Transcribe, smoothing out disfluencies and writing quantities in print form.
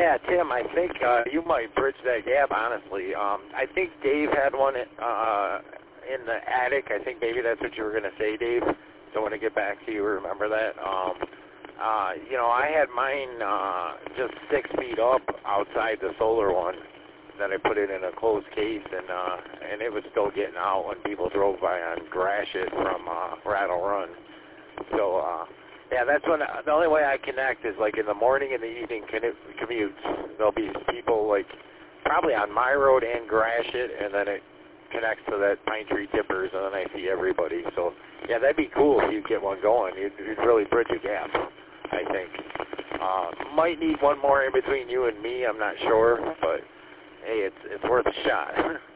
Yeah, Tim, I think you might bridge that gap, honestly. I think Dave had one in the attic. I think maybe that's what you were going to say, Dave. So when I get back to you, remember that. I had mine just 6 feet up outside the solar one. Then I put it in a closed case, and it was still getting out when people drove by on Gratiot from Rattle Run. So, yeah, that's when the only way I connect is like in the morning and the evening commutes. There'll be people like probably on my road and Gratiot, and then it connects to that Pine Tree Tippers, and then I see everybody. So, yeah, that'd be cool if you get one going. You'd really bridge a gap, I think. Might need one more in between you and me. I'm not sure, but hey, it's worth a shot.